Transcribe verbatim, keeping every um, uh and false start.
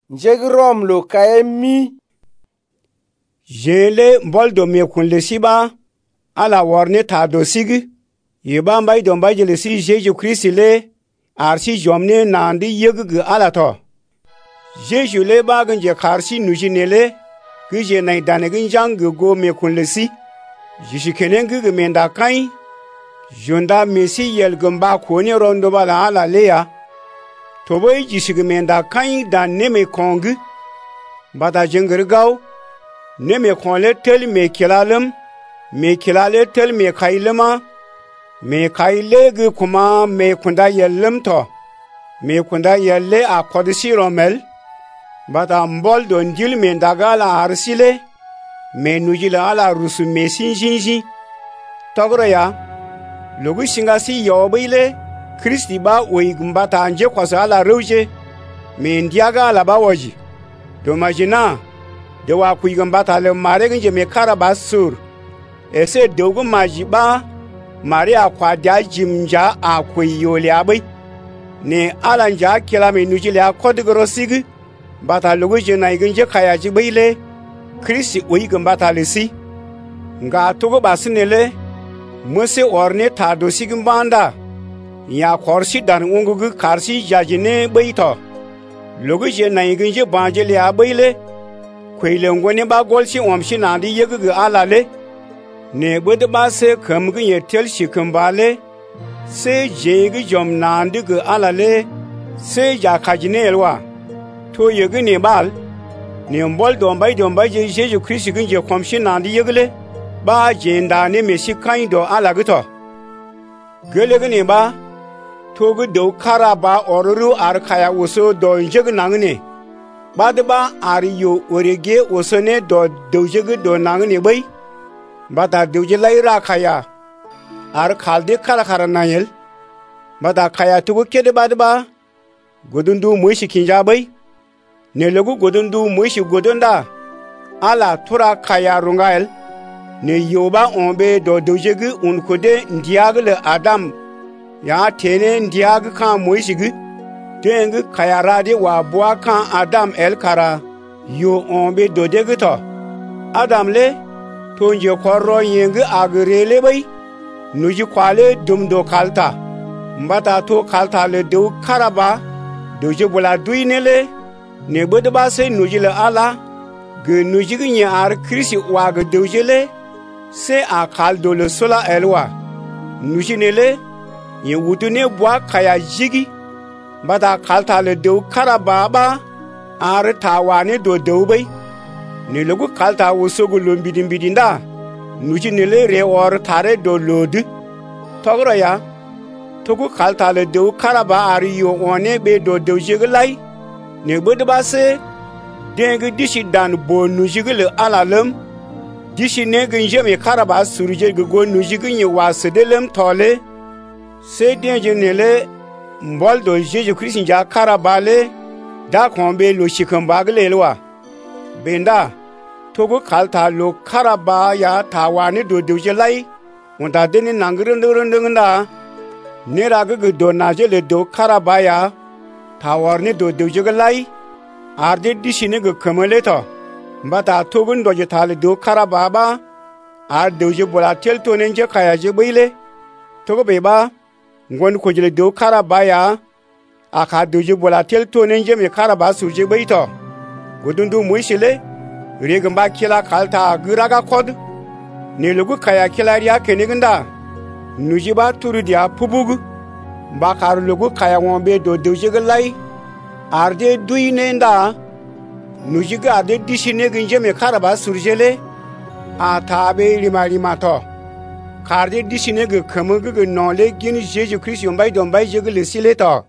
njeg rom lo kaye mi. Jele mbol do me kun le siba ala warne ta do sigi yeba mbay do mbay le si Jésus Christ le arsi jomne nandi yeg ala to Jésus le ba ganje karsi nujinele gije nay danegin jang go me kun le si jishi kenen gu menda kai jonda mesi yel gamba ko ne rondo bala ala leya to boy jishi menda kai dan ne me kong bada jengir gaw ne me konle tel me kilalem me kilale tel me kailema me kaile gu kuma me kunda yellem to me kunda yelle a kodisi romel bada mbol don dil me dagala arsile me nujila ala rusu me sinjinji togro ya logu singasi yobile Kristi ba oigumbata anje kwasa ala roje me ndiaga ala bawoji do majina de wa kuigumbata le mare ganje me karaba sur ese dogu majiba Maria kwa dia jimja a kuyole abai ne alanja kila me nujile a kodigro sigi bata logu jena iginje kaya jibile Kristi oigumbata le si nga togo basinele mose orne ta do sigin banda ya korsi dan ungugu karsi jajine beito logu je na iginje banjele abaile kwele ngone ba golsi omshi nandi yegugu alale ne bode ba se kamgu yetel shikambale se jegi jom nandi gu alale se ja kajine elwa to yegu ne bal ne mbol dombay dombay je Jésus Christ ginje komshi nandi yegle ba jenda ne mesi kaindo alagito gelege ne ba togu do karaba oruru arkaya woso do njeg nangne badba ariyo orege wosone do dojege do nangne bay bada doje laira kaya ar khalde kala karanayel bada kaya tugu kede badba godundu moishi kinja bay ne logu godundu moishi godonda ala tura kaya rungael ne yoba onbe do dojege unkode ndiagle adam ya tene ndiag kan moishigi teng kayarade wa bua kan adam el kara yo onbe dodege to adam le tonje korro yeng agrele bay nuji kwale dum do kalta mbata to kalta le do karaba doje bula duinele ne bodba se nuji le ala ge nuji gne ar krisi wa ge doje le se akal do le sola elwa nuji nele ye wutune bua kaya jigi bada kalta le do karaba ba ar tawane do do bay ne logu kalta wosogu lombidin bidinda nuji nele re or tare do lodi togro ya togu kalta le do karaba ar yo one be do do jiglai ne bodba se deng dishi dan bo nuji gle alalem dishi ne ginje me karaba surje go nuji gnye wasedelem tole se denje nele mbol do Jésus Christ ja karabale da kombe lo shikambagle lwa benda togo kalta lo karaba ya tawani do doje lai wonda deni nangirundurundunda neraga do naje le do karaba ya tawarni do doje lai arde dishine go kamale to mbata togun doje tale do karaba ba ar doje bola tel to nenje kaya je beile togo beba ngon ko jele do karabaya aka doje bola tel to nenje me karaba suje beito godundu moishile regamba kila kalta giraga kod ne lugu kaya kilariya keniganda nujiba turu dia pubugu bakar lugu kaya wonbe do doje galai arde duinenda nujiga arde dishine ginje me karaba surjele atabe limali mato karde dishine ge kamugu ge nole gini Jésus Christ yombay dombay jege le sileto